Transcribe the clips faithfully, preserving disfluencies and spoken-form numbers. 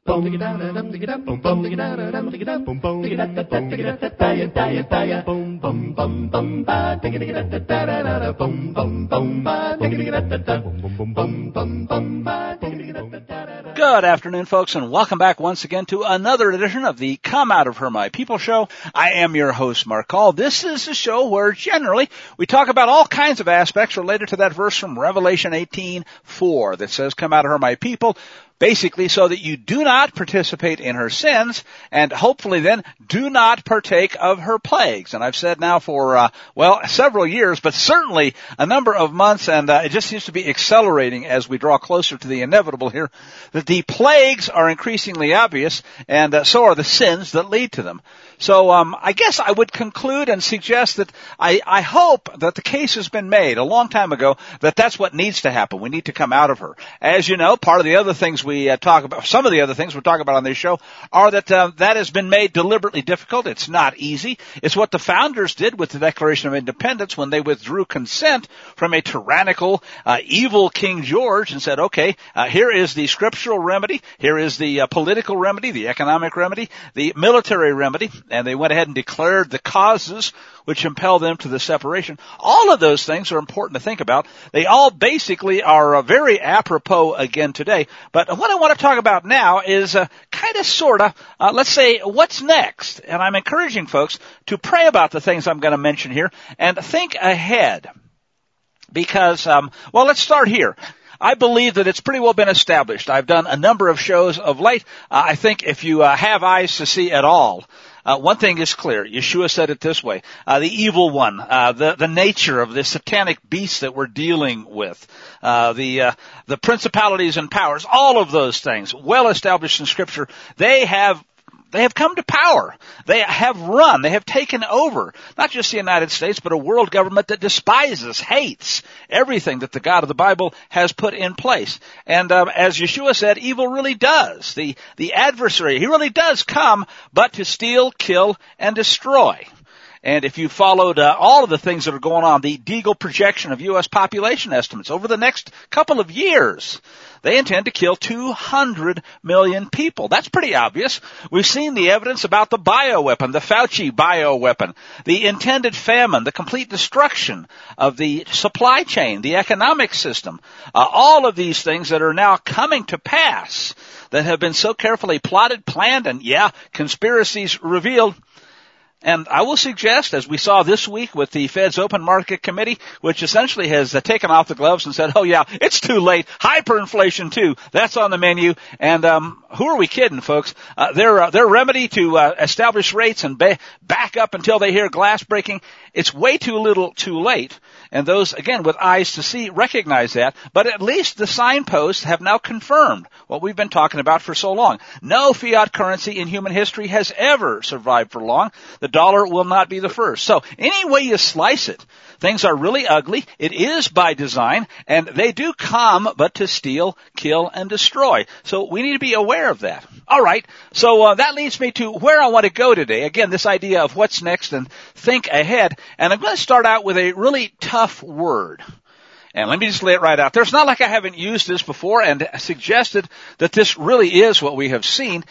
Good afternoon, folks, and welcome back once again to another edition of the Come Out of Her My People show. I am your host, Mark Call. This is a show where generally we talk about all kinds of aspects related to that verse from Revelation eighteen four that says, "Come out of her, my people." Basically so that you do not participate in her sins and hopefully then do not partake of her plagues. And I've said now for, uh, well, several years, but certainly a number of months, and uh, it just seems to be accelerating as we draw closer to the inevitable here, that the plagues are increasingly obvious, and uh, so are the sins that lead to them. So um, I guess I would conclude and suggest that I, I hope that the case has been made a long time ago that that's what needs to happen. We need to come out of her. As you know, part of the other things we uh, talk about, some of the other things we talk about on this show are that uh, that has been made deliberately difficult. It's not easy. It's what the founders did with the Declaration of Independence when they withdrew consent from a tyrannical, uh, evil King George and said, okay, uh, here is the scriptural remedy, here is the uh, political remedy, the economic remedy, the military remedy, and they went ahead and declared the causes which impel them to the separation. All of those things are important to think about. They all basically are uh, very apropos again today. But what I want to talk about now is uh, kind of, sort of, uh, let's say, what's next? And I'm encouraging folks to pray about the things I'm going to mention here and think ahead. Because, um, well, let's start here. I believe that it's pretty well been established. I've done a number of shows of late. Uh, I think if you uh, have eyes to see at all, Uh, one thing is clear. Yeshua said it this way. Uh, the evil one, uh, the, the nature of this satanic beast that we're dealing with, uh, the, uh, the principalities and powers, all of those things, well established in Scripture, they have They have come to power. They have run. They have taken over, not just the United States, but a world government that despises, hates everything that the God of the Bible has put in place. And um, as Yeshua said, evil really does. The, the adversary, he really does come, but to steal, kill, and destroy. And if you followed uh, all of the things that are going on, the Deagle projection of U S population estimates over the next couple of years, they intend to kill two hundred million people. That's pretty obvious. We've seen the evidence about the bioweapon, the Fauci bioweapon, the intended famine, the complete destruction of the supply chain, the economic system, uh, all of these things that are now coming to pass that have been so carefully plotted, planned, and, yeah, conspiracies revealed. And I will suggest, as we saw this week with the Fed's Open Market Committee, which essentially has uh, taken off the gloves and said, oh yeah, it's too late. Hyperinflation too. That's on the menu. And um who are we kidding, folks? Uh, their, uh, their remedy to uh, establish rates and ba- back up until they hear glass breaking, it's way too little too late. And those, again, with eyes to see, recognize that. But at least the signposts have now confirmed what we've been talking about for so long. No fiat currency in human history has ever survived for long. The dollar will not be the first. So any way you slice it, things are really ugly. It is by design, and they do come but to steal, kill, and destroy. So we need to be aware of that. All right, so uh, that leads me to where I want to go today. Again, this idea of what's next and think ahead. And I'm going to start out with a really tough word. And let me just lay it right out there. It's not like I haven't used this before and suggested that this really is what we have seen.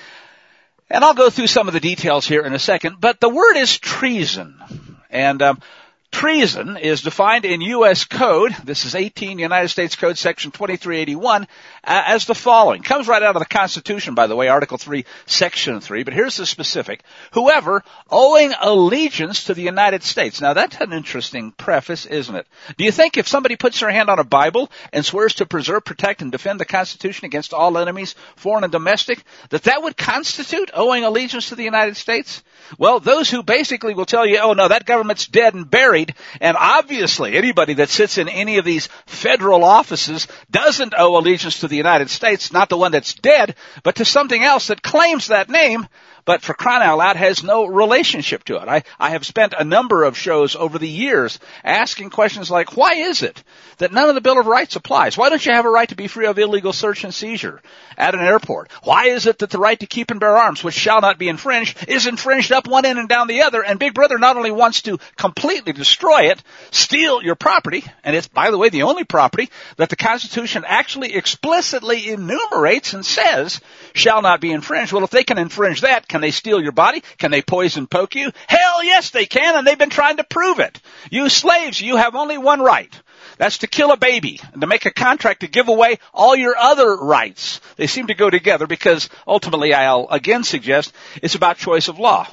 And I'll go through some of the details here in a second, but the word is treason. And um, treason is defined in U S Code, this is eighteen United States Code section twenty-three eighty-one, uh, as the following. Comes right out of the Constitution, by the way, Article three, Section three, but here's the specific. Whoever owing allegiance to the United States. Now that's an interesting preface, isn't it? Do you think if somebody puts their hand on a Bible and swears to preserve, protect, and defend the Constitution against all enemies, foreign and domestic, that that would constitute owing allegiance to the United States? Well, those who basically will tell you, oh no, that government's dead and buried, and obviously anybody that sits in any of these federal offices doesn't owe allegiance to the United States, not the one that's dead, but to something else that claims that name, but for crying out loud has no relationship to it. I, I have spent a number of shows over the years asking questions like, why is it that none of the Bill of Rights applies? Why don't you have a right to be free of illegal search and seizure at an airport? Why is it that the right to keep and bear arms, which shall not be infringed, is infringed up one end and down the other? And Big Brother not only wants to completely destroy destroy it, steal your property, and it's, by the way, the only property that the Constitution actually explicitly enumerates and says shall not be infringed. Well, if they can infringe that, can they steal your body? Can they poison poke you? Hell yes, they can, and they've been trying to prove it. You slaves, you have only one right. That's to kill a baby and to make a contract to give away all your other rights. They seem to go together because ultimately, I'll again suggest, it's about choice of law.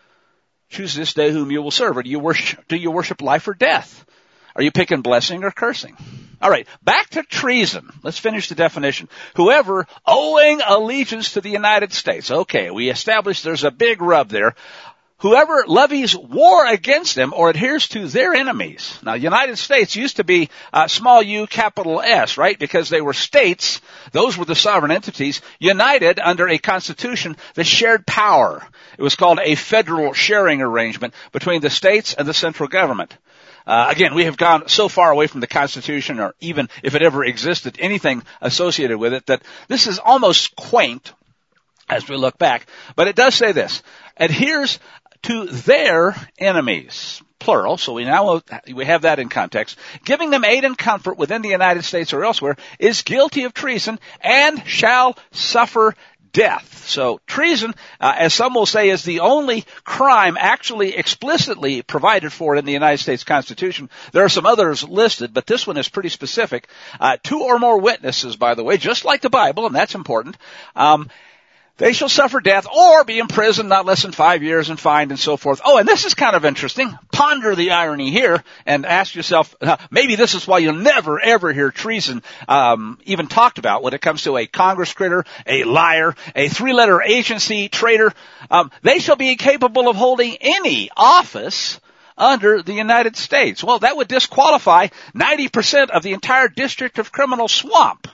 Choose this day whom you will serve. Or do you worship, do you worship life or death? Are you picking blessing or cursing? All right, back to treason. Let's finish the definition. Whoever owing allegiance to the United States. Okay, we established there's a big rub there. Whoever levies war against them or adheres to their enemies. Now, United States used to be uh, small u, capital S, right? Because they were states. Those were the sovereign entities united under a constitution that shared power. It was called a federal sharing arrangement between the states and the central government. Uh, again, we have gone so far away from the Constitution, or even if it ever existed, anything associated with it, that this is almost quaint as we look back. But it does say this: adheres to their enemies, plural, so we now we have that in context, giving them aid and comfort within the United States or elsewhere, is guilty of treason and shall suffer death. So treason, uh, as some will say, is the only crime actually explicitly provided for in the United States Constitution. There are some others listed, but this one is pretty specific. Uh, two or more witnesses, by the way, just like the Bible, and that's important. Um, They shall suffer death or be imprisoned not less than five years and fined and so forth. Oh, and this is kind of interesting. Ponder the irony here and ask yourself, uh, maybe this is why you'll never, ever hear treason um, even talked about when it comes to a Congress critter, a liar, a three-letter agency traitor. Um, they shall be incapable of holding any office under the United States. Well, that would disqualify ninety percent of the entire District of Criminal Swamp.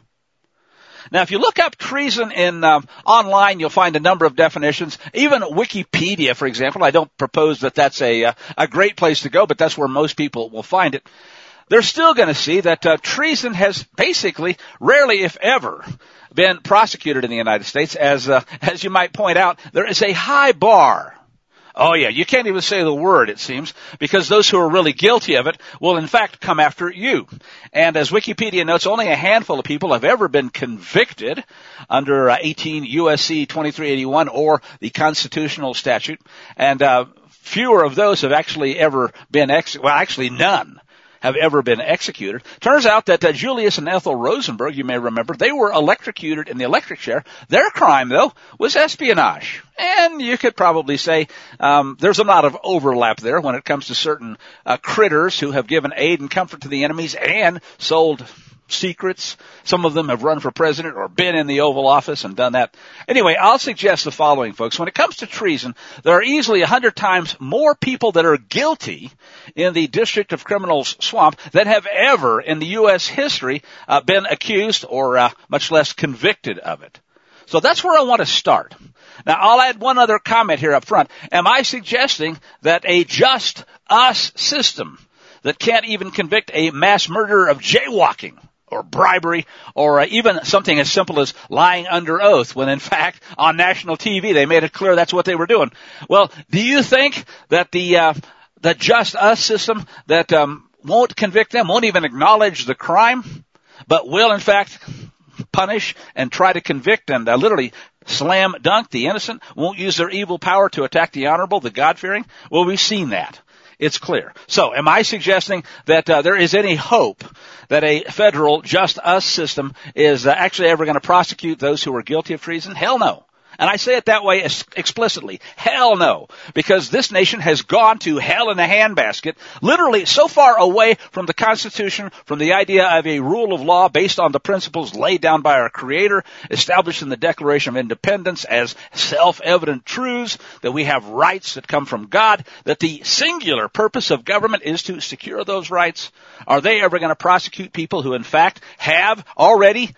Now, if you look up treason in um, online, you'll find a number of definitions. Even Wikipedia, for example. I don't propose that that's a uh, a great place to go, but that's where most people will find it. They're still going to see that uh, treason has basically, rarely if ever, been prosecuted in the United States. As uh, as you might point out, there is a high bar. Oh yeah, you can't even say the word, it seems, because those who are really guilty of it will in fact come after you. And as Wikipedia notes, only a handful of people have ever been convicted under uh, eighteen U S C twenty-three eighty-one or the constitutional statute, and uh, fewer of those have actually ever been ex- well, actually none have ever been executed. Turns out that uh, Julius and Ethel Rosenberg, you may remember, they were electrocuted in the electric chair. Their crime, though, was espionage. And you could probably say um, there's a lot of overlap there when it comes to certain uh, critters who have given aid and comfort to the enemies and sold secrets. Some of them have run for president or been in the Oval Office and done that. Anyway, I'll suggest the following, folks. When it comes to treason, there are easily a hundred times more people that are guilty in the District of Criminal Swamp than have ever in the U S history uh, been accused or uh, much less convicted of it. So that's where I want to start. Now, I'll add one other comment here up front. Am I suggesting that a just us system that can't even convict a mass murderer of jaywalking or bribery, or uh, even something as simple as lying under oath, when in fact on national T V they made it clear that's what they were doing? Well, do you think that the uh, the just us system that um, won't convict them, won't even acknowledge the crime, but will in fact punish and try to convict and uh, literally slam dunk the innocent, won't use their evil power to attack the honorable, the God-fearing? Well, we've seen that. It's clear. So am I suggesting that uh, there is any hope that a federal just us system is uh, actually ever going to prosecute those who are guilty of treason? Hell no. And I say it that way explicitly. Hell no. Because this nation has gone to hell in a handbasket, literally so far away from the Constitution, from the idea of a rule of law based on the principles laid down by our Creator, established in the Declaration of Independence as self-evident truths, that we have rights that come from God, that the singular purpose of government is to secure those rights. Are they ever going to prosecute people who in fact have already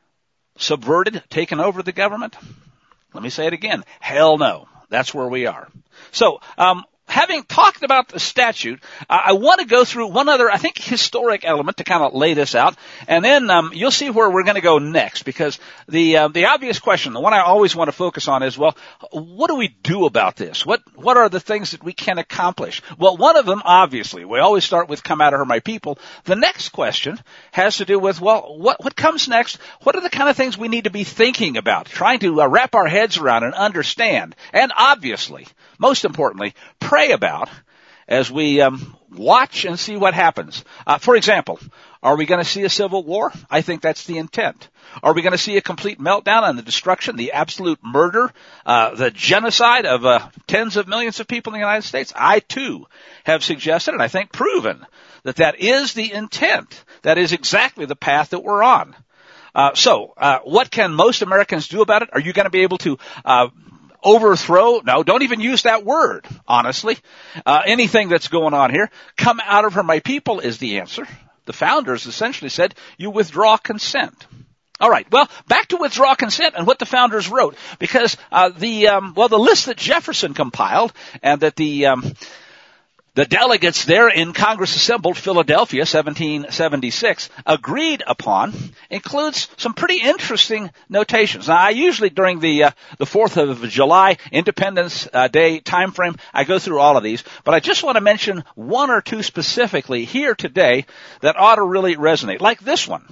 subverted, taken over the government? Let me say it again. Hell no. That's where we are. So, um, having talked about the statute, uh, I want to go through one other, I think, historic element to kind of lay this out, and then um, you'll see where we're going to go next, because the uh, the obvious question, the one I always want to focus on is, well, what do we do about this? What what are the things that we can accomplish? Well, one of them, obviously, we always start with come out of her, my people. The next question has to do with, well, what what comes next? What are the kind of things we need to be thinking about, trying to uh, wrap our heads around and understand, and obviously, most importantly, pray about as we um, watch and see what happens. Uh, for example, are we going to see a civil war? I think that's the intent. Are we going to see a complete meltdown and the destruction, the absolute murder, uh, the genocide of uh, tens of millions of people in the United States? I, too, have suggested, and I think proven, that that is the intent. That is exactly the path that we're on. Uh, so, uh, what can most Americans do about it? Are you going to be able to uh overthrow? No, don't even use that word, honestly. Uh, anything that's going on here. Come out of her, my people, is the answer. The founders essentially said, you withdraw consent. All right, well, back to withdraw consent and what the founders wrote. Because uh, the, um, well, the list that Jefferson compiled and that the... Um, The delegates there in Congress assembled, Philadelphia, seventeen seventy-six, agreed upon, includes some pretty interesting notations. Now, I usually, during the uh, the fourth of July Independence uh, Day time frame, I go through all of these, but I just want to mention one or two specifically here today that ought to really resonate, like this one.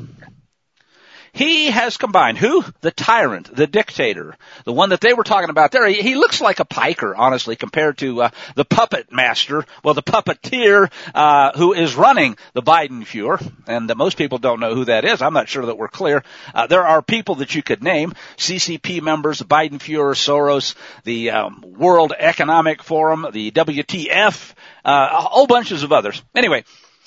He has combined, who? The tyrant, the dictator, the one that they were talking about there. He, he looks like a piker, honestly, compared to uh, the puppet master, well, the puppeteer uh, who is running the Biden Fuhrer. And uh, most people don't know who that is. I'm not sure that we're clear. Uh, there are people that you could name, C C P members, the Biden Fuhrer, Soros, the um, World Economic Forum, the W T F, uh, a whole bunches of others. Anyway,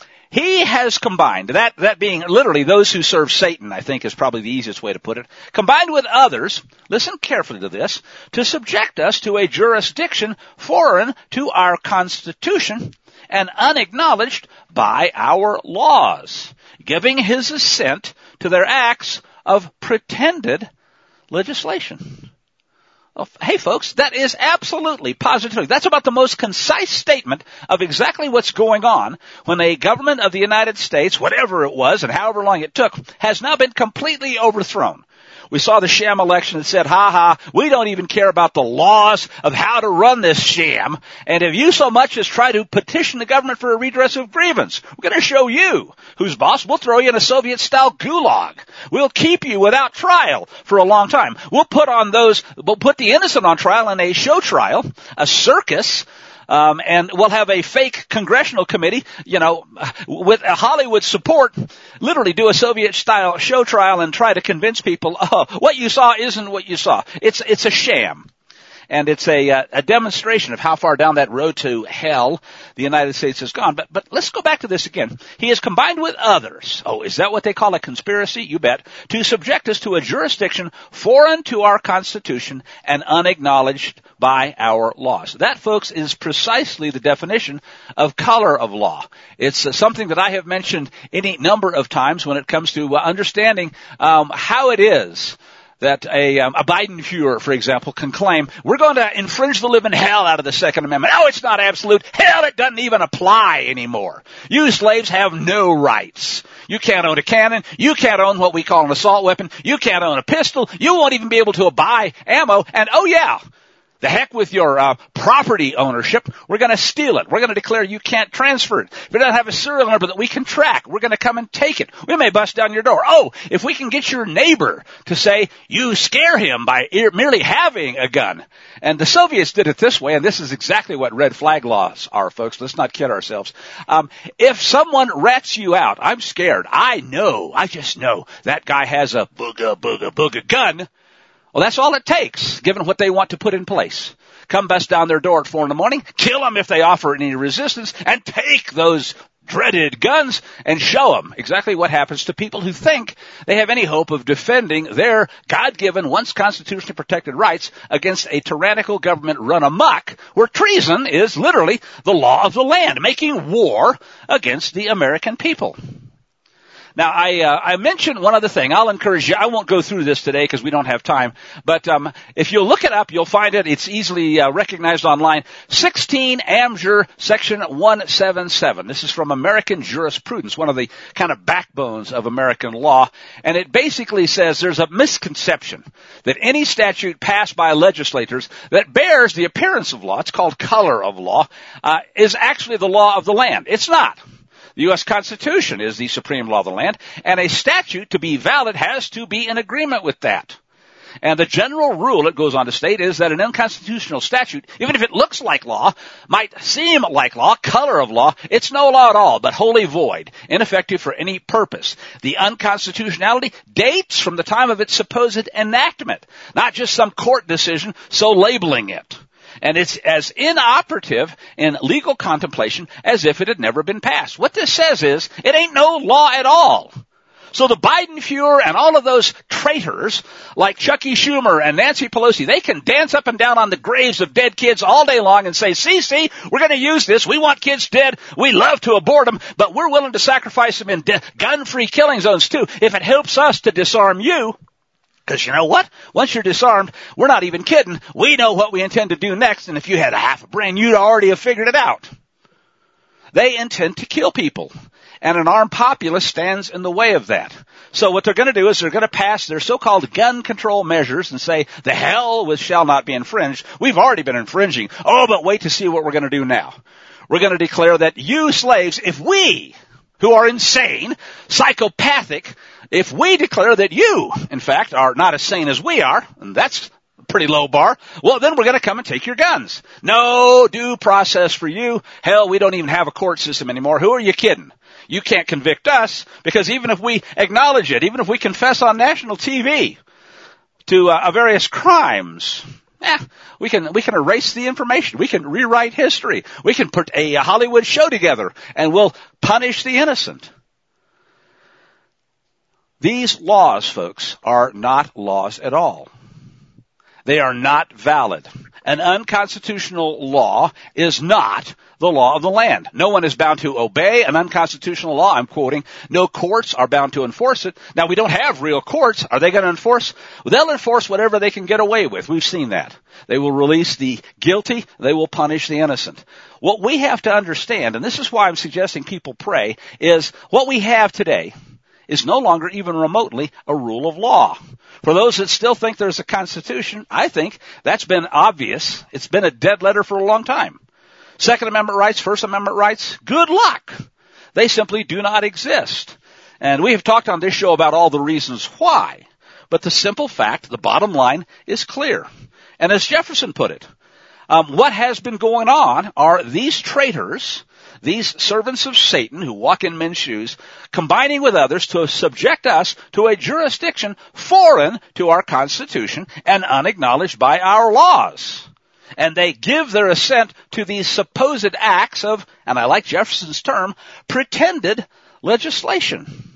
he has combined, that, that being literally those who serve Satan, I think is probably the easiest way to put it, combined with others, listen carefully to this, to subject us to a jurisdiction foreign to our Constitution and unacknowledged by our laws, giving his assent to their acts of pretended legislation. Well, hey, folks, that is absolutely, positively, that's about the most concise statement of exactly what's going on when a government of the United States, whatever it was and however long it took, has now been completely overthrown. We saw the sham election that said, ha ha, we don't even care about the laws of how to run this sham. And if you so much as try to petition the government for a redress of grievance, we're going to show you who's boss. We'll throw you in a Soviet-style gulag. We'll keep you without trial for a long time. We'll put on those, we'll put the innocent on trial in a show trial, a circus, Um, and we'll have a fake congressional committee, you know, with Hollywood support, literally do a Soviet-style show trial and try to convince people, oh, what you saw isn't what you saw. It's it's a sham. And it's a, uh, a demonstration of how far down that road to hell the United States has gone. But, but let's go back to this again. He has combined with others. Oh, is that what they call a conspiracy? You bet. To subject us to a jurisdiction foreign to our Constitution and unacknowledged by our laws. That, folks, is precisely the definition of color of law. It's uh, something that I have mentioned any number of times when it comes to uh, understanding um, how it is that a, um, a Biden Fuhrer, for example, can claim, we're going to infringe the living hell out of the Second Amendment. Oh, it's not absolute. Hell, it doesn't even apply anymore. You slaves have no rights. You can't own a cannon. You can't own what we call an assault weapon. You can't own a pistol. You won't even be able to buy ammo. And, oh, yeah, the heck with your uh, property ownership. We're going to steal it. We're going to declare you can't transfer it. If it doesn't have a serial number that we can track, we're going to come and take it. We may bust down your door. Oh, if we can get your neighbor to say you scare him by merely having a gun. And the Soviets did it this way, and this is exactly what red flag laws are, folks. Let's not kid ourselves. Um, if someone rats you out, I'm scared. I know, I just know that guy has a booga, booga, booga gun. Well, that's all it takes, given what they want to put in place. Come bust down their door at four in the morning, kill them if they offer any resistance, and take those dreaded guns and show them exactly what happens to people who think they have any hope of defending their God-given, once constitutionally protected rights against a tyrannical government run amok, where treason is literally the law of the land, making war against the American people. Now, I uh, I mentioned one other thing. I'll encourage you. I won't go through this today because we don't have time. But um, if you look it up, you'll find it. It's easily uh, recognized online. sixteen A M J R Section one seventy-seven. This is from American Jurisprudence, one of the kind of backbones of American law. And it basically says there's a misconception that any statute passed by legislators that bears the appearance of law, it's called color of law, uh, is actually the law of the land. It's not. The U S Constitution is the supreme law of the land, and a statute to be valid has to be in agreement with that. And the general rule, it goes on to state, is that an unconstitutional statute, even if it looks like law, might seem like law, color of law, it's no law at all, but wholly void, ineffective for any purpose. The unconstitutionality dates from the time of its supposed enactment, not just some court decision so labeling it. And it's as inoperative in legal contemplation as if it had never been passed. What this says is, it ain't no law at all. So the Biden Fuhrer and all of those traitors like Chucky Schumer and Nancy Pelosi, they can dance up and down on the graves of dead kids all day long and say, see, see, we're going to use this. We want kids dead. We love to abort them, but we're willing to sacrifice them in de- gun-free killing zones too if it helps us to disarm you. Because you know what? Once you're disarmed, we're not even kidding. We know what we intend to do next, and if you had a half a brain, you'd already have figured it out. They intend to kill people, and an armed populace stands in the way of that. So what they're going to do is they're going to pass their so-called gun control measures and say, the hell with shall not be infringed. We've already been infringing. Oh, but wait to see what we're going to do now. We're going to declare that you slaves, if we, who are insane, psychopathic, if we declare that you, in fact, are not as sane as we are, and that's a pretty low bar, well, then we're going to come and take your guns. No due process for you. Hell, we don't even have a court system anymore. Who are you kidding? You can't convict us, because even if we acknowledge it, even if we confess on national T V to uh, various crimes, eh, we can we can erase the information. We can rewrite history. We can put a Hollywood show together, and we'll punish the innocent. These laws, folks, are not laws at all. They are not valid. An unconstitutional law is not the law of the land. No one is bound to obey an unconstitutional law. I'm quoting, no courts are bound to enforce it. Now, we don't have real courts. Are they going to enforce? Well, they'll enforce whatever they can get away with. We've seen that. They will release the guilty. They will punish the innocent. What we have to understand, and this is why I'm suggesting people pray, is what we have today is no longer even remotely a rule of law. For those that still think there's a constitution, I think that's been obvious. It's been a dead letter for a long time. Second Amendment rights, First Amendment rights, good luck. They simply do not exist. And we have talked on this show about all the reasons why. But the simple fact, the bottom line, is clear. And as Jefferson put it, um, what has been going on are these traitors, these servants of Satan who walk in men's shoes, combining with others to subject us to a jurisdiction foreign to our Constitution and unacknowledged by our laws. And they give their assent to these supposed acts of, and I like Jefferson's term, pretended legislation.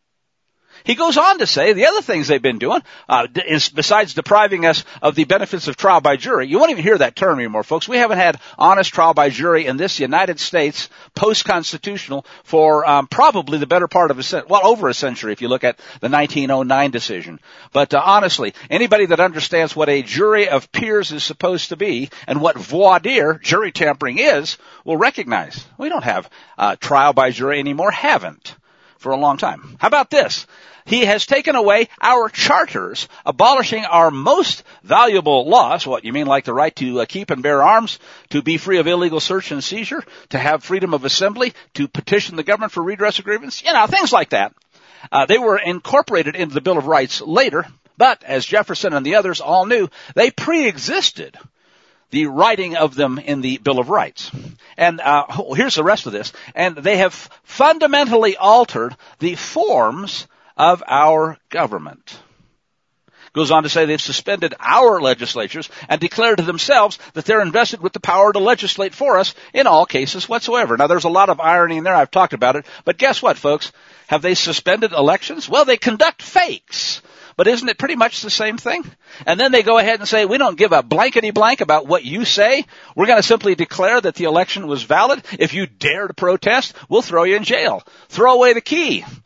He goes on to say the other things they've been doing, uh, is besides depriving us of the benefits of trial by jury. You won't even hear that term anymore, folks. We haven't had honest trial by jury in this United States post-constitutional for um, probably the better part of a century, well, over a century if you look at the nineteen oh nine decision. But uh, honestly, anybody that understands what a jury of peers is supposed to be and what voir dire, jury tampering is, will recognize we don't have uh, trial by jury anymore, haven't for a long time. How about this? He has taken away our charters, abolishing our most valuable laws. What, you mean like the right to uh, keep and bear arms, to be free of illegal search and seizure, to have freedom of assembly, to petition the government for redress of grievance, you know, things like that. Uh, they were incorporated into the Bill of Rights later, but as Jefferson and the others all knew, they pre-existed the writing of them in the Bill of Rights. And uh, here's the rest of this. And they have fundamentally altered the forms of our government. Goes on to say they've suspended our legislatures and declared to themselves that they're invested with the power to legislate for us in all cases whatsoever. Now, there's a lot of irony in there. I've talked about it. But guess what, folks? Have they suspended elections? Well, they conduct fakes. But isn't it pretty much the same thing? And then they go ahead and say, we don't give a blankety blank about what you say. We're going to simply declare that the election was valid. If you dare to protest, we'll throw you in jail. Throw away the key.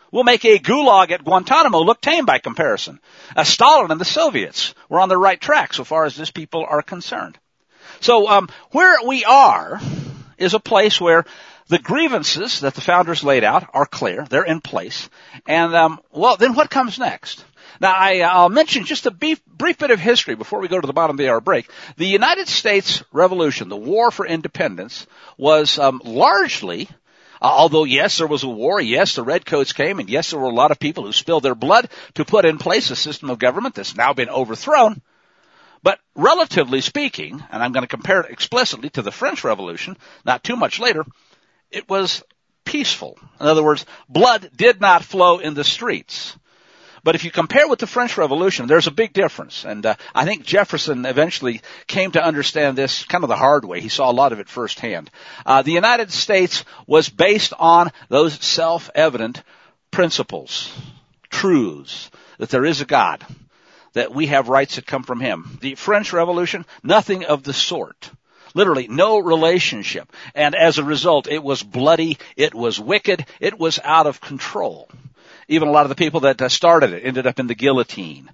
We'll make a gulag at Guantanamo look tame by comparison. Uh, Stalin and the Soviets were on the right track so far as these people are concerned. So um, where we are is a place where the grievances that the founders laid out are clear. They're in place. And, um, well, then what comes next? Now, I, I'll mention just a brief, brief bit of history before we go to the bottom of the hour break. The United States Revolution, the War for Independence, was um, largely, uh, although, yes, there was a war, yes, the Redcoats came, and yes, there were a lot of people who spilled their blood to put in place a system of government that's now been overthrown. But relatively speaking, and I'm going to compare it explicitly to the French Revolution, not too much later, it was peaceful. In other words, blood did not flow in the streets. But if you compare with the French Revolution, there's a big difference. And uh, I think Jefferson eventually came to understand this kind of the hard way. He saw a lot of it firsthand. Uh, the United States was based on those self-evident principles, truths, that there is a God, that we have rights that come from him. The French Revolution, nothing of the sort. Literally, no relationship. And as a result, it was bloody, it was wicked, it was out of control. Even a lot of the people that uh, started it ended up in the guillotine.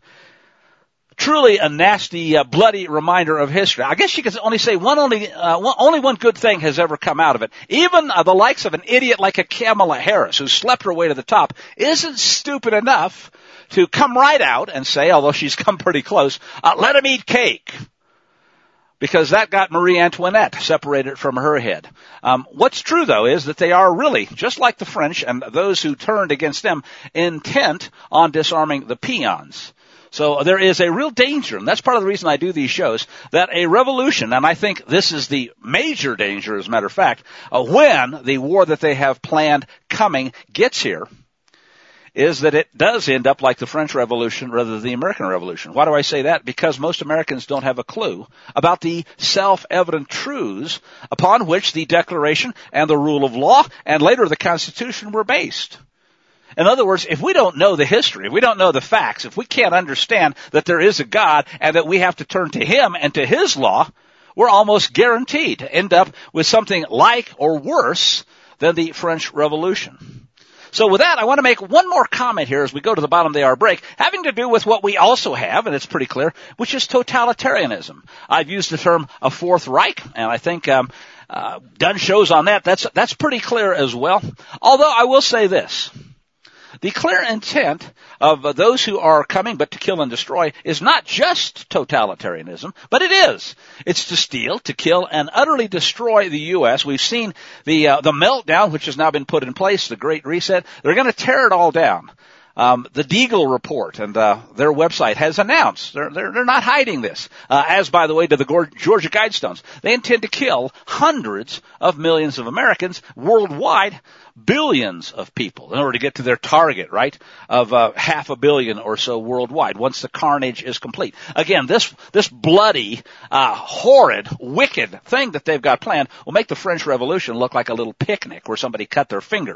Truly a nasty, uh, bloody reminder of history. I guess you could only say one only, uh, one, only one good thing has ever come out of it. Even uh, the likes of an idiot like a Kamala Harris, who slept her way to the top, isn't stupid enough to come right out and say, although she's come pretty close, uh, let him eat cake. Because that got Marie Antoinette separated from her head. Um, what's true, though, is that they are really, just like the French and those who turned against them, intent on disarming the peons. So there is a real danger, and that's part of the reason I do these shows, that a revolution, and I think this is the major danger, as a matter of fact, uh, when the war that they have planned coming gets here, is that it does end up like the French Revolution rather than the American Revolution. Why do I say that? Because most Americans don't have a clue about the self-evident truths upon which the Declaration and the rule of law and later the Constitution were based. In other words, if we don't know the history, if we don't know the facts, if we can't understand that there is a God and that we have to turn to him and to his law, we're almost guaranteed to end up with something like or worse than the French Revolution. So with that, I want to make one more comment here as we go to the bottom of the hour break, having to do with what we also have, and it's pretty clear, which is totalitarianism. I've used the term a Fourth Reich, and I think um, uh, done shows on that. That's that's pretty clear as well. Although I will say this. The clear intent of uh, those who are coming but to kill and destroy is not just totalitarianism, but it is. It's to steal, to kill, and utterly destroy the U S. We've seen the uh, the meltdown, which has now been put in place, the Great Reset. They're going to tear it all down. Um, the Deagle report and uh, their website has announced they're they're, they're not hiding this. Uh, as by the way, to the Georgia Guidestones, they intend to kill hundreds of millions of Americans worldwide, billions of people in order to get to their target, right, of uh, half a billion or so worldwide. Once the carnage is complete, again, this this bloody, uh, horrid, wicked thing that they've got planned will make the French Revolution look like a little picnic where somebody cut their finger.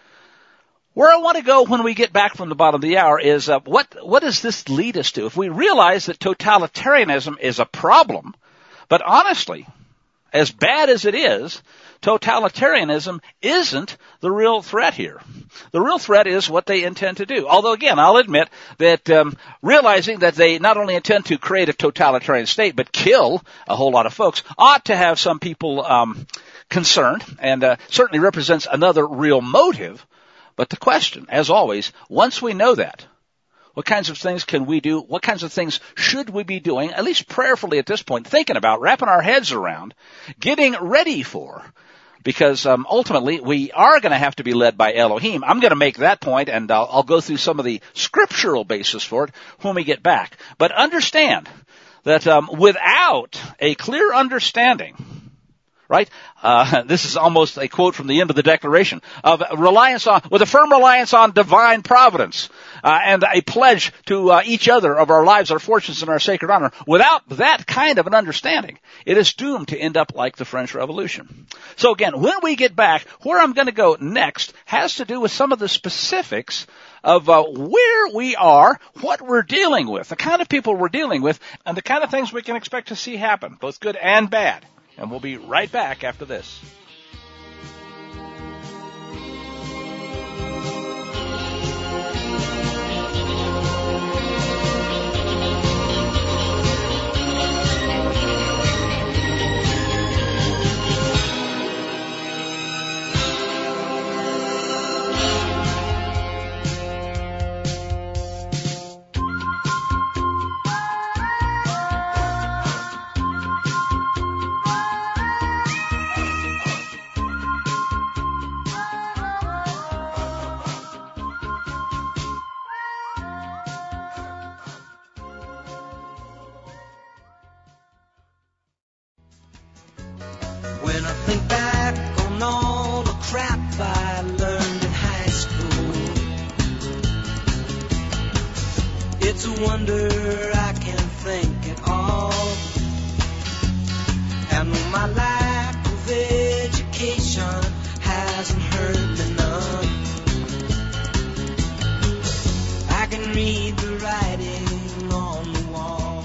Where I want to go when we get back from the bottom of the hour is uh, what what does this lead us to? If we realize that totalitarianism is a problem, but honestly, as bad as it is, totalitarianism isn't the real threat here. The real threat is what they intend to do. Although, again, I'll admit that um, realizing that they not only intend to create a totalitarian state, but kill a whole lot of folks, ought to have some people um, concerned, and uh, certainly represents another real motive. But the question, as always, once we know that, what kinds of things can we do? What kinds of things should we be doing, at least prayerfully at this point, thinking about, wrapping our heads around, getting ready for? Because um, ultimately, we are going to have to be led by Elohim. I'm going to make that point, and I'll, I'll go through some of the scriptural basis for it when we get back. But understand that um, without a clear understanding, right? Uh, this is almost a quote from the end of the Declaration of reliance on, with a firm reliance on divine providence, uh, and a pledge to uh, each other of our lives, our fortunes, and our sacred honor. Without that kind of an understanding, it is doomed to end up like the French Revolution. So again, when we get back, where I'm going to go next has to do with some of the specifics of uh, where we are, what we're dealing with, the kind of people we're dealing with, and the kind of things we can expect to see happen, both good and bad. And we'll be right back after this. I think back on all the crap I learned in high school, it's a wonder I can think at all. And my lack of education hasn't hurt me none. I can read the writing on the wall.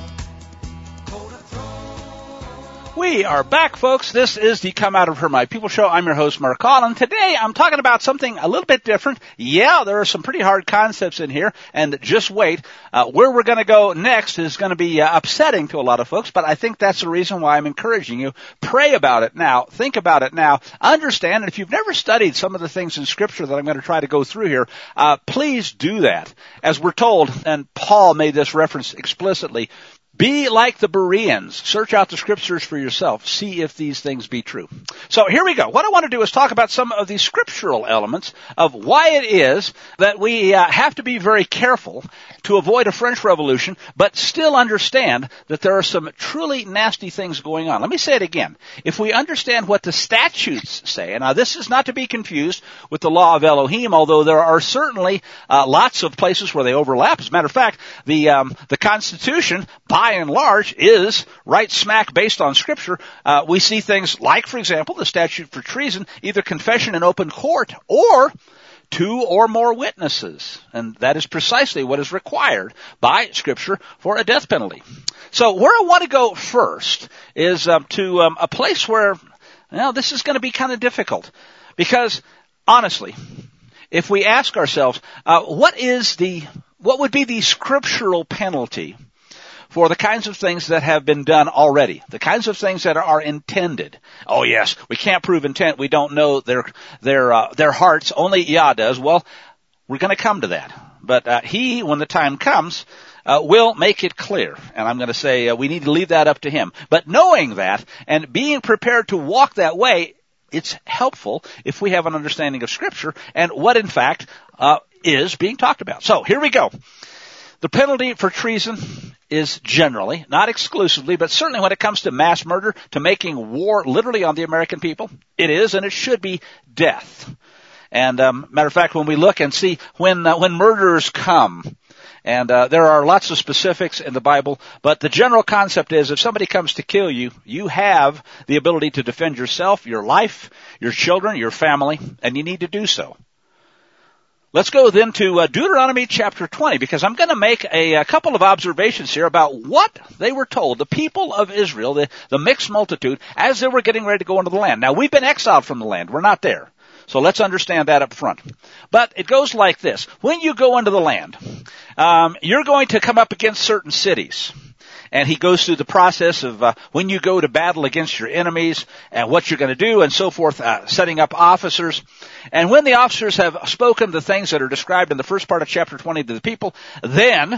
We are back, folks. This is the Come Out of Her My People show. I'm your host, Mark Collin. Today, I'm talking about something a little bit different. Yeah, there are some pretty hard concepts in here, and just wait. Uh, where we're going to go next is going to be uh, upsetting to a lot of folks, but I think that's the reason why I'm encouraging you. Pray about it now. Think about it now. Understand, and if you've never studied some of the things in Scripture that I'm going to try to go through here, uh, please do that. As we're told, and Paul made this reference explicitly, be like the Bereans. Search out the Scriptures for yourself. See if these things be true. So here we go. What I want to do is talk about some of the scriptural elements of why it is that we uh, have to be very careful to avoid a French Revolution, but still understand that there are some truly nasty things going on. Let me say it again. If we understand what the statutes say, and now this is not to be confused with the law of Elohim, although there are certainly uh, lots of places where they overlap. As a matter of fact, the um, the Constitution, by and large, is right smack based on Scripture. Uh, we see things like, for example, the statute for treason, either confession in open court or two or more witnesses. And that is precisely what is required by Scripture for a death penalty. So where I want to go first is um, to um, a place where, well, this is going to be kind of difficult. Because, honestly, if we ask ourselves, uh, what is the, what would be the scriptural penalty for the kinds of things that have been done already, the kinds of things that are intended? Oh yes, we can't prove intent. We don't know their their uh, their hearts. Only Yah does. Well, we're going to come to that. But uh, He, when the time comes, uh, will make it clear. And I'm going to say uh, we need to leave that up to Him. But knowing that and being prepared to walk that way, it's helpful if we have an understanding of Scripture and what, in fact, uh, is being talked about. So here we go. The penalty for treason is generally, not exclusively, but certainly when it comes to mass murder, to making war literally on the American people, it is and it should be death. And um, matter of fact, when we look and see when uh, when murderers come, and uh, there are lots of specifics in the Bible, but the general concept is if somebody comes to kill you, you have the ability to defend yourself, your life, your children, your family, and you need to do so. Let's go then to uh, Deuteronomy chapter twenty, because I'm going to make a, a couple of observations here about what they were told, the people of Israel, the, the mixed multitude, as they were getting ready to go into the land. Now, we've been exiled from the land. We're not there. So let's understand that up front. But it goes like this. When you go into the land, um, you're going to come up against certain cities. And he goes through the process of uh, when you go to battle against your enemies and what you're going to do and so forth, uh, setting up officers. And when the officers have spoken the things that are described in the first part of chapter twenty to the people, then,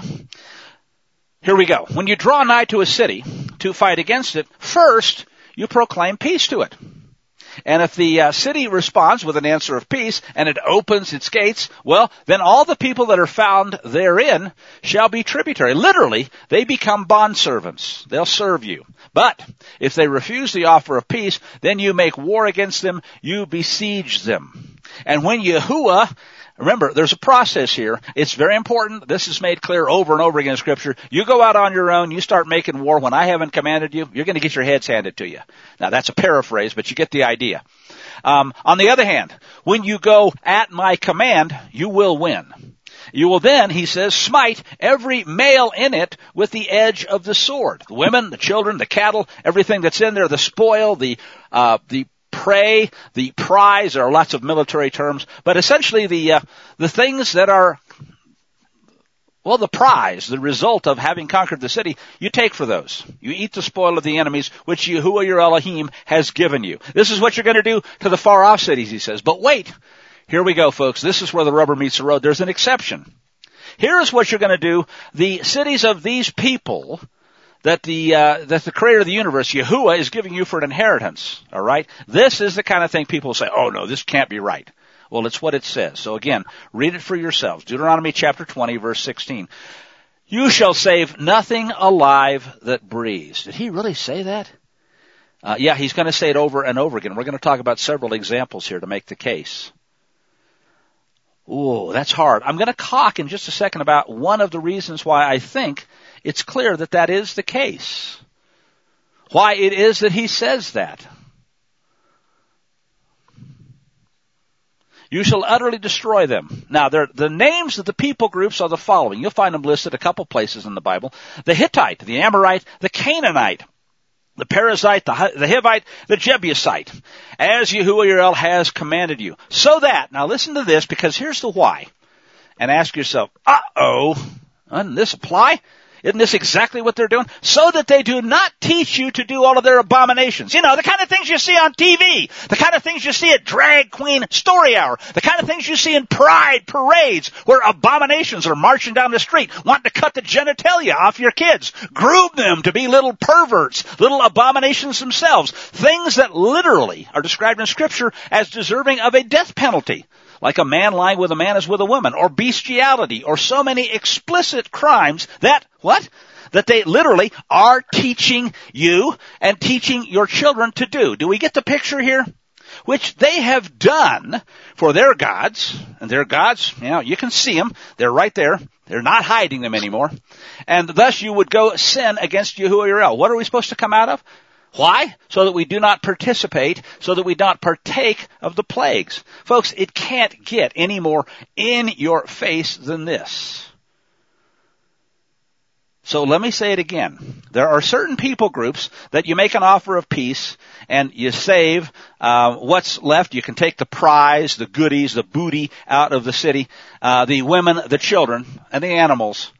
here we go. When you draw nigh to a city to fight against it, first you proclaim peace to it. And if the uh, city responds with an answer of peace and it opens its gates, well, then all the people that are found therein shall be tributary. Literally, they become bondservants. They'll serve you. But if they refuse the offer of peace, then you make war against them. You besiege them. And when Yahuwah, remember, there's a process here. It's very important. This is made clear over and over again in Scripture. You go out on your own, you start making war when I haven't commanded you, you're going to get your heads handed to you. Now, that's a paraphrase, but you get the idea. Um, on the other hand, when you go at my command, you will win. You will then, he says, smite every male in it with the edge of the sword. The women, the children, the cattle, everything that's in there, the spoil, the uh, the prey, the prize. There are lots of military terms, but essentially the uh, the things that are, well, the prize, the result of having conquered the city, you take for those. You eat the spoil of the enemies, which Yahuwah your Elohim has given you. This is what you're going to do to the far-off cities, he says. But wait, here we go, folks. This is where the rubber meets the road. There's an exception. Here is what you're going to do. The cities of these people that the uh, that the creator of the universe, Yahuwah, is giving you for an inheritance, all right? This is the kind of thing people say, oh, no, this can't be right. Well, it's what it says. So again, read it for yourselves. Deuteronomy chapter twenty, verse sixteen. You shall save nothing alive that breathes. Did he really say that? Uh, yeah, he's going to say it over and over again. We're going to talk about several examples here to make the case. Ooh, that's hard. I'm going to talk in just a second about one of the reasons why I think it's clear that that is the case. Why it is that he says that. You shall utterly destroy them. Now, the names of the people groups are the following. You'll find them listed a couple places in the Bible. The Hittite, the Amorite, the Canaanite, the Perizzite, the, the Hivite, the Jebusite, as Yahuwah has commanded you. So that, now listen to this, because here's the why. And ask yourself, uh-oh, doesn't this apply? Isn't this exactly what they're doing? So that they do not teach you to do all of their abominations. You know, the kind of things you see on T V, the kind of things you see at Drag Queen Story Hour, the kind of things you see in pride parades where abominations are marching down the street, wanting to cut the genitalia off your kids, groom them to be little perverts, little abominations themselves, things that literally are described in Scripture as deserving of a death penalty. Like a man lying with a man as with a woman, or bestiality, or so many explicit crimes that, what? That they literally are teaching you and teaching your children to do. Do we get the picture here? Which they have done for their gods, and their gods, you know, you can see them. They're right there. They're not hiding them anymore. And thus you would go sin against Yahuwah. What are we supposed to come out of? Why? So that we do not participate, so that we don't partake of the plagues. Folks, it can't get any more in your face than this. So let me say it again. There are certain people groups that you make an offer of peace and you save uh, what's left. You can take the prize, the goodies, the booty out of the city, uh, the women, the children, and the animals.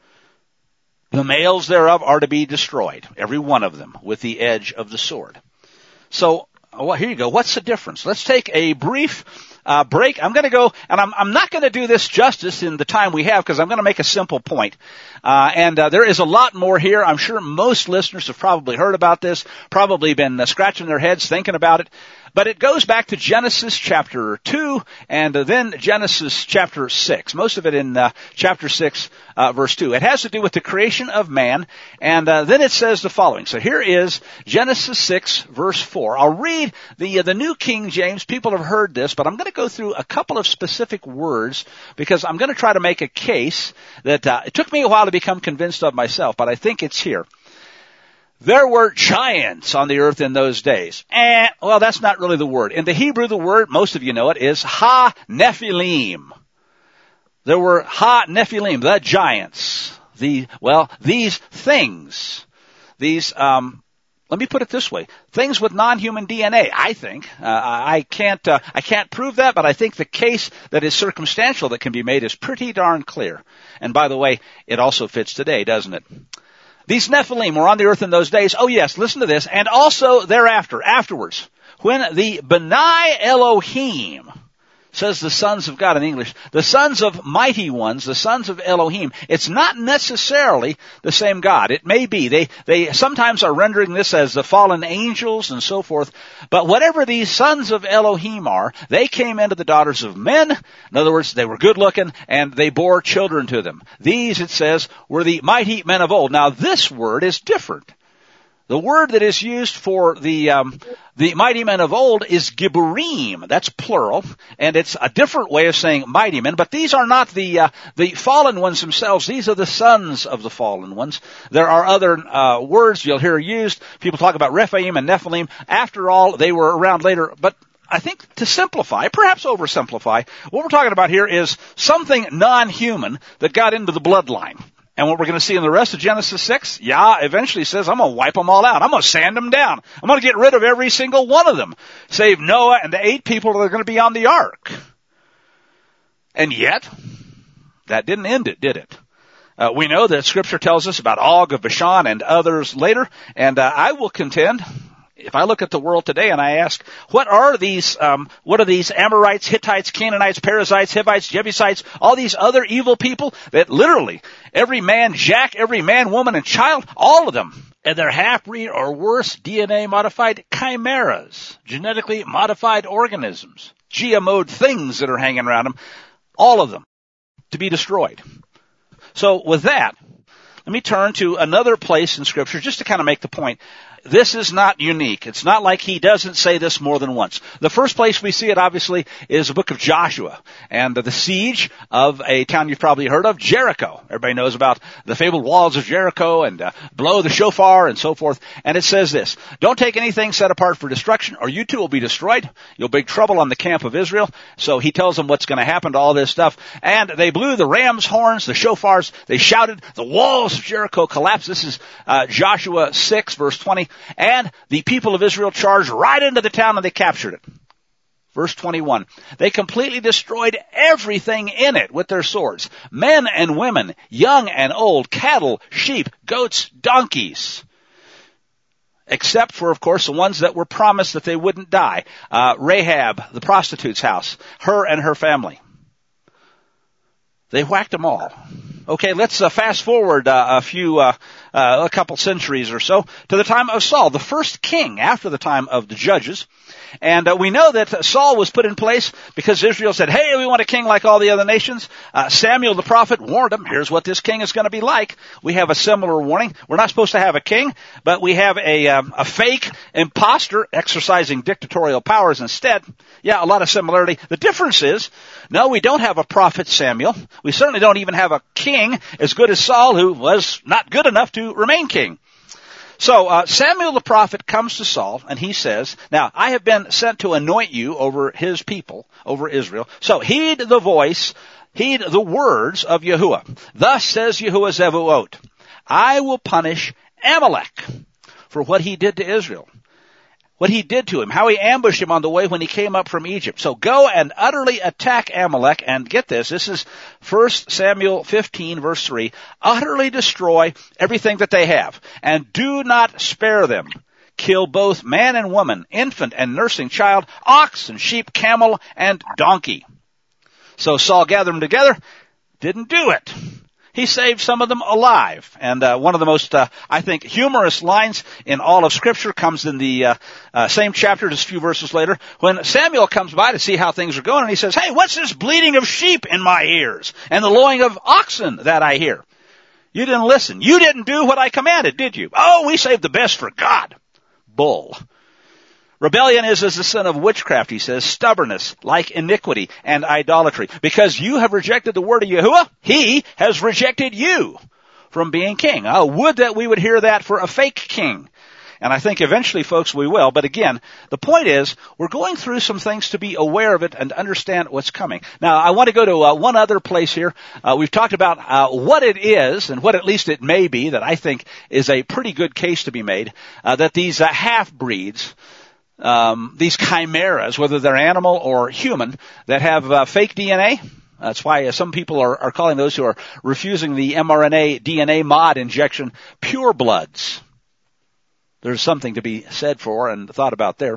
The males thereof are to be destroyed, every one of them, with the edge of the sword. So, well, here you go. What's the difference? Let's take a brief uh, break. I'm going to go, and I'm, I'm not going to do this justice in the time we have because I'm going to make a simple point. Uh, and uh, there is a lot more here. I'm sure most listeners have probably heard about this, probably been uh, scratching their heads thinking about it. But it goes back to Genesis chapter two and uh, then Genesis chapter six. Most of it in uh, chapter six, uh, verse two. It has to do with the creation of man. And uh, then it says the following. So here is Genesis six, verse four. I'll read the uh, the New King James. People have heard this, but I'm going to go through a couple of specific words because I'm going to try to make a case that uh, it took me a while to become convinced of myself, but I think it's here. There were giants on the earth in those days. Eh, well, that's not really the word. In the Hebrew, the word, most of you know it, is ha-nephilim. There were ha-nephilim, the giants. The, well, these things. These, um, let me put it this way. Things with non-human D N A, I think. Uh, I can't, uh, I can't prove that, but I think the case that is circumstantial that can be made is pretty darn clear. And by the way, it also fits today, doesn't it? These Nephilim were on the earth in those days. Oh yes, listen to this. And also thereafter, afterwards, when the Benai Elohim, says the sons of God in English, the sons of mighty ones, the sons of Elohim, it's not necessarily the same God. It may be. They, they sometimes are rendering this as the fallen angels and so forth. But whatever these sons of Elohim are, they came into the daughters of men. In other words, they were good looking and they bore children to them. These, it says, were the mighty men of old. Now this word is different. The word that is used for the um, the mighty men of old is Gibborim. That's plural, and it's a different way of saying mighty men. But these are not the uh, the fallen ones themselves. These are the sons of the fallen ones. There are other uh, words you'll hear used. People talk about Rephaim and Nephilim. After all, they were around later. But I think to simplify, perhaps oversimplify, what we're talking about here is something non-human that got into the bloodline. And what we're going to see in the rest of Genesis six, Yah eventually says, I'm going to wipe them all out. I'm going to sand them down. I'm going to get rid of every single one of them, save Noah and the eight people that are going to be on the ark. And yet, that didn't end it, did it? Uh, we know that Scripture tells us about Og of Bashan and others later, and uh, I will contend, if I look at the world today and I ask, what are these, um, what are these Amorites, Hittites, Canaanites, Perizzites, Hivites, Jebusites, all these other evil people that literally every man, jack, every man, woman, and child, all of them, and they're half-breed or worse D N A-modified chimeras, genetically modified organisms, G M O'd things that are hanging around them, all of them to be destroyed. So with that, let me turn to another place in Scripture just to kind of make the point. this is not unique. It's not like he doesn't say this more than once. The first place we see it, obviously, is the book of Joshua and the siege of a town you've probably heard of, Jericho. Everybody knows about the fabled walls of Jericho and uh, blow the shofar and so forth. And it says this, don't take anything set apart for destruction or you too will be destroyed. You'll bring trouble on the camp of Israel. So he tells them what's going to happen to all this stuff. And they blew the ram's horns, the shofars. They shouted. The walls of Jericho collapsed. This is uh, Joshua six, verse twenty. And the people of Israel charged right into the town and they captured it. Verse twenty-one. They completely destroyed everything in it with their swords. Men and women, young and old, cattle, sheep, goats, donkeys. Except for, of course, the ones that were promised that they wouldn't die. Uh, Rahab, the prostitute's house, her and her family. They whacked them all. Okay, let's uh, fast forward uh, a few, uh, uh, a couple centuries or so to the time of Saul, the first king after the time of the judges. And uh, we know that Saul was put in place because Israel said, hey, we want a king like all the other nations. Uh, Samuel the prophet warned them, here's what this king is going to be like. We have a similar warning. We're not supposed to have a king, but we have a, um, a fake imposter exercising dictatorial powers instead. Yeah, a lot of similarity. The difference is, no, we don't have a prophet Samuel. We certainly don't even have a king as good as Saul, who was not good enough to remain king. So uh, Samuel the prophet comes to Saul and he says, now I have been sent to anoint you over his people, over Israel. So heed the voice, heed the words of Yahuwah. Thus says Yahuwah Zevuot, I will punish Amalek for what he did to Israel. What he did to him, how he ambushed him on the way when he came up from Egypt. So go and utterly attack Amalek, and get this, this is First Samuel fifteen, verse three, utterly destroy everything that they have, and do not spare them. Kill both man and woman, infant and nursing child, ox and sheep, camel and donkey. So Saul gathered them together, didn't do it. He saved some of them alive. And uh, one of the most, uh, I think, humorous lines in all of Scripture comes in the uh, uh, same chapter, just a few verses later, when Samuel comes by to see how things are going, and he says, hey, what's this bleating of sheep in my ears and the lowing of oxen that I hear? You didn't listen. You didn't do what I commanded, did you? Oh, we saved the best for God. Bull. Rebellion is as the sin of witchcraft, he says, stubbornness, like iniquity and idolatry. Because you have rejected the word of Yahuwah, he has rejected you from being king. Oh, would that we would hear that for a fake king. And I think eventually, folks, we will. But again, the point is, we're going through some things to be aware of it and understand what's coming. Now, I want to go to uh, one other place here. Uh, we've talked about uh, what it is and what at least it may be that I think is a pretty good case to be made, uh, that these uh, half-breeds, Um, these chimeras, whether they're animal or human, that have uh, fake D N A. That's why uh, some people are, are calling those who are refusing the mRNA D N A mod injection purebloods. There's something to be said for and thought about there.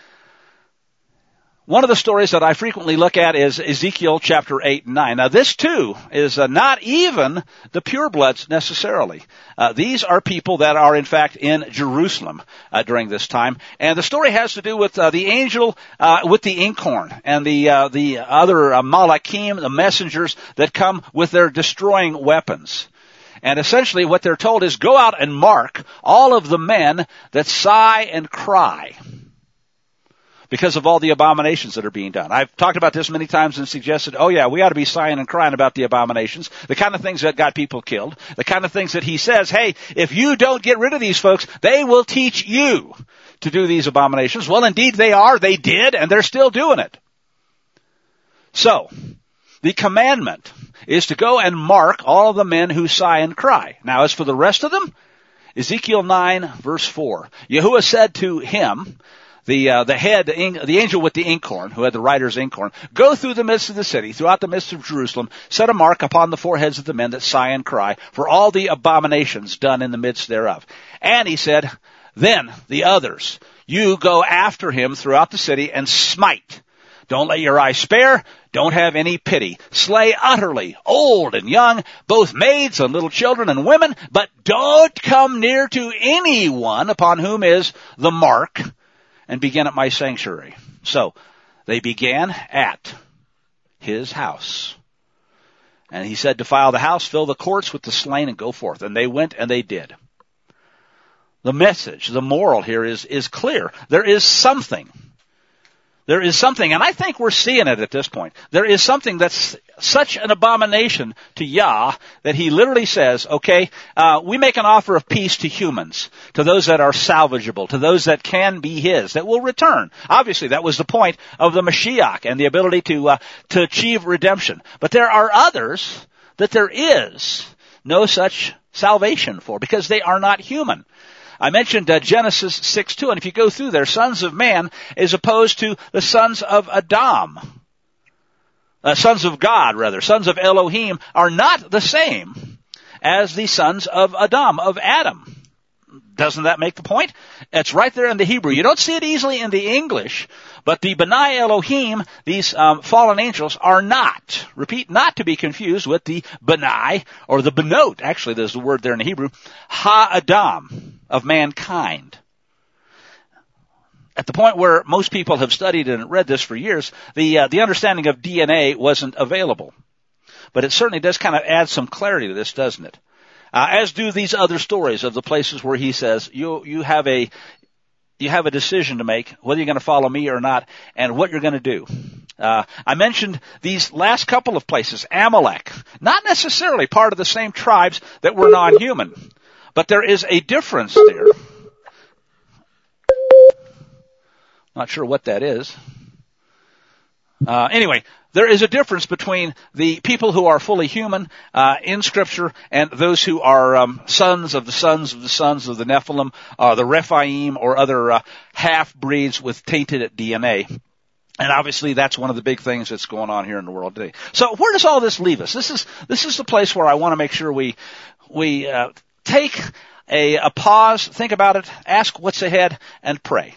One of the stories that I frequently look at is Ezekiel chapter eight and nine. Now this too is uh, not even the purebloods necessarily. Uh, these are people that are in fact in Jerusalem uh, during this time. And the story has to do with uh, the angel uh, with the inkhorn and the uh, the other uh, Malachim, the messengers that come with their destroying weapons. And essentially what they're told is go out and mark all of the men that sigh and cry because of all the abominations that are being done. I've talked about this many times and suggested, oh yeah, we ought to be sighing and crying about the abominations, the kind of things that got people killed, the kind of things that he says, hey, if you don't get rid of these folks, they will teach you to do these abominations. Well, indeed they are, they did, and they're still doing it. So, the commandment is to go and mark all of the men who sigh and cry. Now, as for the rest of them, Ezekiel nine, verse four, Yahuwah said to him, The, uh, the head, the, the angel with the inkhorn, who had the rider's inkhorn, go through the midst of the city, throughout the midst of Jerusalem, set a mark upon the foreheads of the men that sigh and cry, for all the abominations done in the midst thereof. And he said, then the others, you go after him throughout the city and smite. Don't let your eye spare. Don't have any pity. Slay utterly, old and young, both maids and little children and women, but don't come near to anyone upon whom is the mark, and begin at my sanctuary. So they began at his house. And he said, defile the house, fill the courts with the slain, and go forth. And they went and they did. The message, the moral here is, is clear. There is something. There is something, and I think we're seeing it at this point. There is something that's such an abomination to Yah that he literally says, okay, uh, we make an offer of peace to humans, to those that are salvageable, to those that can be his, that will return. Obviously, that was the point of the Mashiach and the ability to, uh, to achieve redemption. But there are others that there is no such salvation for because they are not human. I mentioned uh, Genesis six two, and if you go through there, sons of man is opposed to the sons of Adam. Uh, sons of God, rather. Sons of Elohim are not the same as the sons of Adam, of Adam. Doesn't that make the point? It's right there in the Hebrew. You don't see it easily in the English, but the B'nai Elohim, these um, fallen angels, are not, repeat, not to be confused with the B'nai, or the Benot, actually there's the word there in the Hebrew, Ha-Adam, of mankind. At the point where most people have studied and read this for years, the uh, the understanding of D N A wasn't available. But it certainly does kind of add some clarity to this, doesn't it? Uh, as do these other stories of the places where he says, you you have a you have a decision to make, whether you're going to follow me or not, and what you're going to do. Uh, I mentioned these last couple of places, Amalek, not necessarily part of the same tribes that were non-human, but there is a difference there. Not sure what that is. Uh, anyway, there is a difference between the people who are fully human uh, in Scripture and those who are um, sons of the sons of the sons of the Nephilim, uh, the Rephaim, or other uh, half-breeds with tainted D N A. And obviously that's one of the big things that's going on here in the world today. So where does all this leave us? This is this is the place where I want to make sure we we uh, take a, a pause, think about it, ask what's ahead, and pray.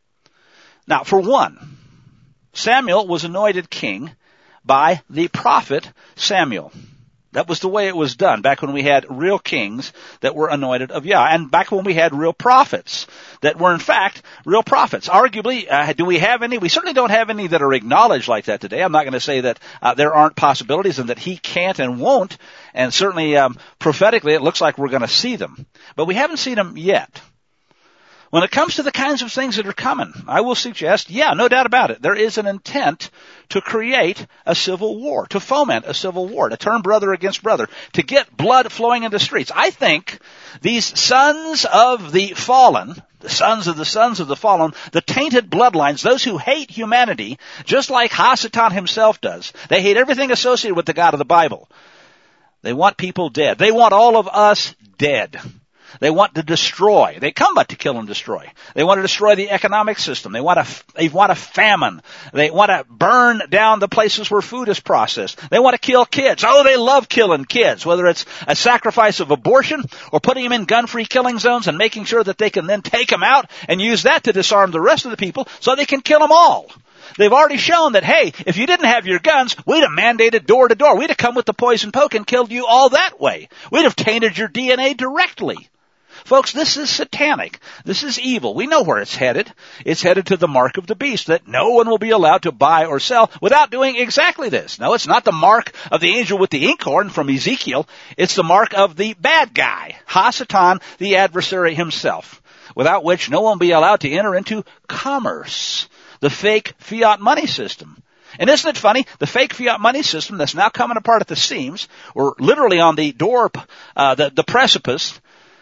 Now, for one, Samuel was anointed king by the prophet Samuel. That was the way it was done back when we had real kings that were anointed of Yah, and back when we had real prophets that were in fact real prophets. Arguably, uh, do we have any? We certainly don't have any that are acknowledged like that today. I'm not going to say that uh, there aren't possibilities and that he can't and won't, and certainly um, prophetically it looks like we're going to see them. But we haven't seen them yet. When it comes to the kinds of things that are coming, I will suggest, yeah, no doubt about it, there is an intent to create a civil war, to foment a civil war, to turn brother against brother, to get blood flowing in the streets. I think these sons of the fallen, the sons of the sons of the fallen, the tainted bloodlines, those who hate humanity, just like Ha-Satan himself does. They hate everything associated with the God of the Bible. They want people dead. They want all of us dead. They want to destroy. They come but to kill and destroy. They want to destroy the economic system. They want a, they want a famine. They want to burn down the places where food is processed. They want to kill kids. Oh, they love killing kids, whether it's a sacrifice of abortion or putting them in gun-free killing zones and making sure that they can then take them out and use that to disarm the rest of the people so they can kill them all. They've already shown that, hey, if you didn't have your guns, we'd have mandated door to door. We'd have come with the poison poke and killed you all that way. We'd have tainted your D N A directly. Folks, this is satanic. This is evil. We know where it's headed. It's headed to the mark of the beast, that no one will be allowed to buy or sell without doing exactly this. No, it's not the mark of the angel with the inkhorn from Ezekiel. It's the mark of the bad guy, Ha-Satan, the adversary himself, without which no one will be allowed to enter into commerce, the fake fiat money system. And isn't it funny? The fake fiat money system that's now coming apart at the seams, or literally on the door, uh, the, the precipice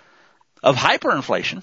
of hyperinflation.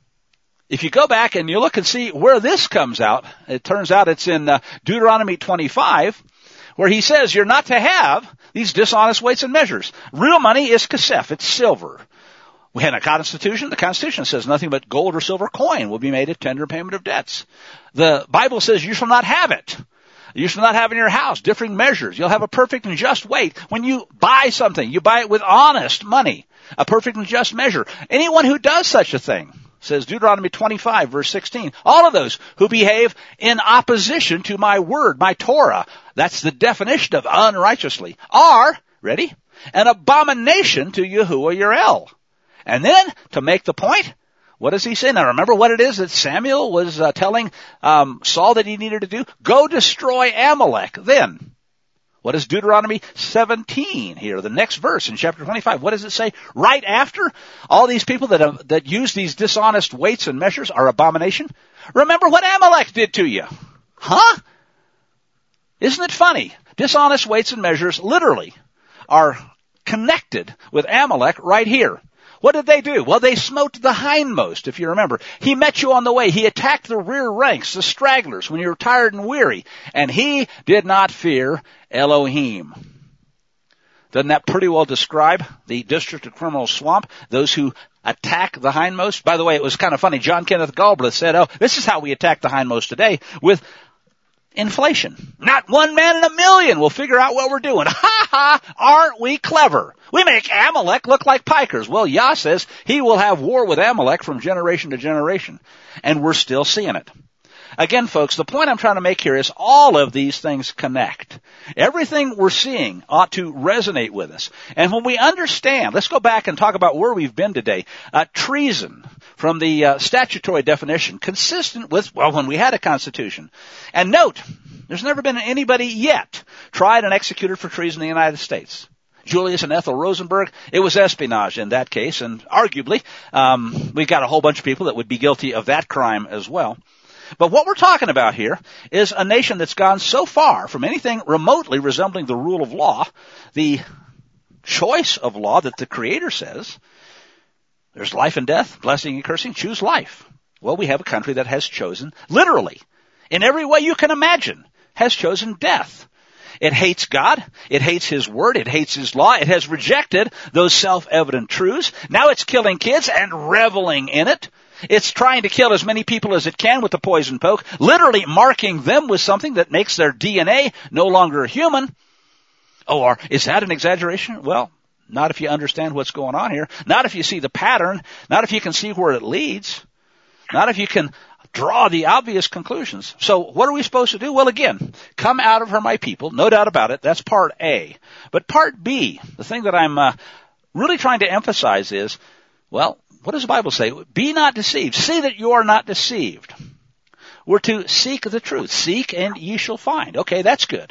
If you go back and you look and see where this comes out, it turns out it's in uh, Deuteronomy twenty-five, where he says you're not to have these dishonest weights and measures. Real money is kasef, it's silver. We had a constitution. The Constitution says nothing but gold or silver coin will be made a tender payment of debts. The Bible says you shall not have it. You shall not have in your house differing measures. You'll have a perfect and just weight. When you buy something, you buy it with honest money, a perfect and just measure. Anyone who does such a thing, says Deuteronomy twenty-five, verse sixteen, all of those who behave in opposition to my word, my Torah, that's the definition of unrighteously, are, ready, an abomination to Yahuwah your El. And then, to make the point, what does he say? Now remember what it is that Samuel was uh, telling um, Saul that he needed to do? Go destroy Amalek then. What does Deuteronomy seventeen here, the next verse in chapter twenty-five, what does it say? Right after all these people that have, that use these dishonest weights and measures are abomination. Remember what Amalek did to you. Huh? Isn't it funny? Dishonest weights and measures literally are connected with Amalek right here. What did they do? Well, they smote the hindmost, if you remember. He met you on the way. He attacked the rear ranks, the stragglers, when you were tired and weary. And he did not fear Elohim. Doesn't that pretty well describe the District of Criminal Swamp, those who attack the hindmost? By the way, it was kind of funny. John Kenneth Galbraith said, oh, this is how we attack the hindmost today, with inflation. Not one man in a million will figure out what we're doing. Ha ha! Aren't we clever? We make Amalek look like pikers. Well, Yah says he will have war with Amalek from generation to generation. And we're still seeing it. Again, folks, the point I'm trying to make here is all of these things connect. Everything we're seeing ought to resonate with us. And when we understand, let's go back and talk about where we've been today. Uh, treason, from the uh, statutory definition, consistent with, well, when we had a constitution. And note, there's never been anybody yet tried and executed for treason in the United States. Julius and Ethel Rosenberg, it was espionage in that case, and arguably, um, we've got a whole bunch of people that would be guilty of that crime as well. But what we're talking about here is a nation that's gone so far from anything remotely resembling the rule of law, the choice of law that the Creator says, there's life and death, blessing and cursing, choose life. Well, we have a country that has chosen, literally, in every way you can imagine, has chosen death. It hates God. It hates His Word. It hates His law. It has rejected those self-evident truths. Now it's killing kids and reveling in it. It's trying to kill as many people as it can with the poison poke, literally marking them with something that makes their D N A no longer human. Oh, or is that an exaggeration? Well, not if you understand what's going on here. Not if you see the pattern. Not if you can see where it leads. Not if you can draw the obvious conclusions. So what are we supposed to do? Well, again, come out of her, my people. No doubt about it. That's part A. But part B, the thing that I'm uh, really trying to emphasize is, well, what does the Bible say? Be not deceived. See that you are not deceived. We're to seek the truth. Seek and ye shall find. Okay, that's good.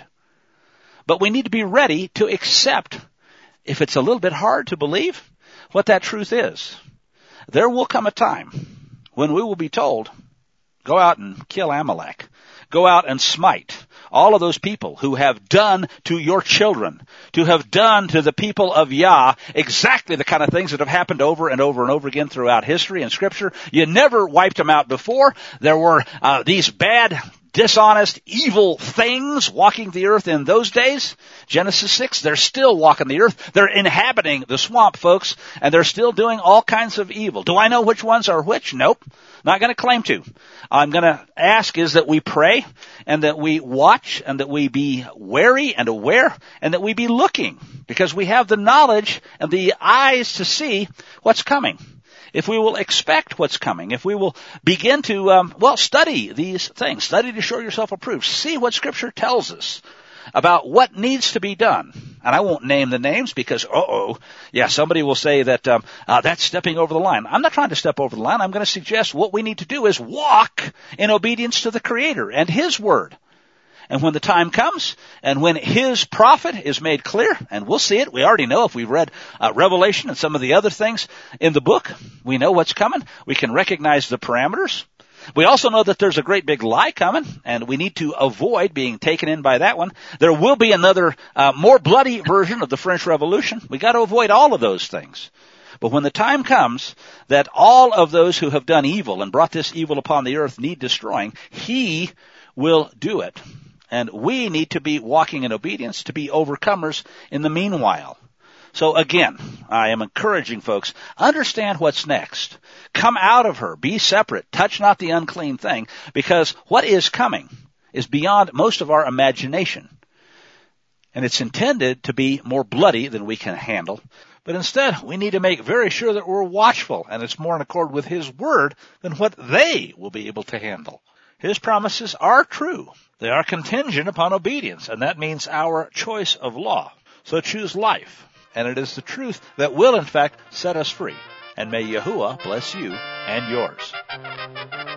But we need to be ready to accept, if it's a little bit hard to believe, what that truth is. There will come a time when we will be told, go out and kill Amalek. Go out and smite all of those people who have done to your children, to have done to the people of Yah exactly the kind of things that have happened over and over and over again throughout history and Scripture. You never wiped them out before. There were uh, these bad, dishonest, evil things walking the earth in those days. Genesis six, they're still walking the earth. They're inhabiting the swamp, folks, and they're still doing all kinds of evil. Do I know which ones are which? Nope. Not going to claim to. I'm going to ask is that we pray and that we watch and that we be wary and aware and that we be looking, because we have the knowledge and the eyes to see what's coming. If we will expect what's coming, if we will begin to, um, well, study these things, study to show yourself approved, see what Scripture tells us about what needs to be done. And I won't name the names because, uh-oh, yeah, somebody will say that um, uh, that's stepping over the line. I'm not trying to step over the line. I'm going to suggest what we need to do is walk in obedience to the Creator and His Word. And when the time comes, and when His prophet is made clear, and we'll see it, we already know if we've read uh, Revelation and some of the other things in the book, we know what's coming. We can recognize the parameters. We also know that there's a great big lie coming, and we need to avoid being taken in by that one. There will be another, uh, more bloody version of the French Revolution. We got to avoid all of those things. But when the time comes that all of those who have done evil and brought this evil upon the earth need destroying, He will do it. And we need to be walking in obedience to be overcomers in the meanwhile. So again, I am encouraging folks, understand what's next. Come out of her. Be separate. Touch not the unclean thing, because what is coming is beyond most of our imagination. And it's intended to be more bloody than we can handle. But instead, we need to make very sure that we're watchful, and it's more in accord with His Word than what they will be able to handle. His promises are true. They are contingent upon obedience, and that means our choice of law. So choose life, and it is the truth that will, in fact, set us free. And may Yahuwah bless you and yours.